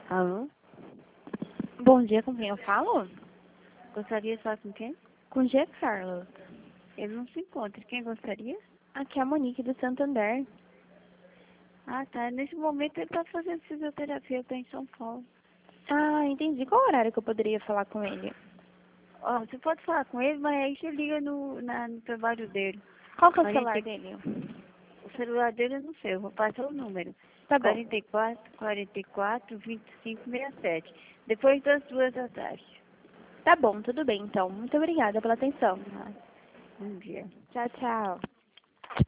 Alô? Bom dia, com quem eu falo? Gostaria de falar com quem? Com o G. Carlos. Ele não se encontra. Quem gostaria? Aqui é a Monique do Santander. Ah, tá. Nesse momento ele está fazendo fisioterapia, está em São Paulo. Ah, entendi. Qual horário que eu poderia falar com ele? Ó, você pode falar com ele, mas aí você liga no trabalho dele. Qual que é o celular 40, dele? o celular dele eu não sei, eu vou passar o número. Tá bom. 44 67. Depois das 2 da tarde. Tá bom, tudo bem então. Muito obrigada pela atenção. Bom dia. Tchau, tchau.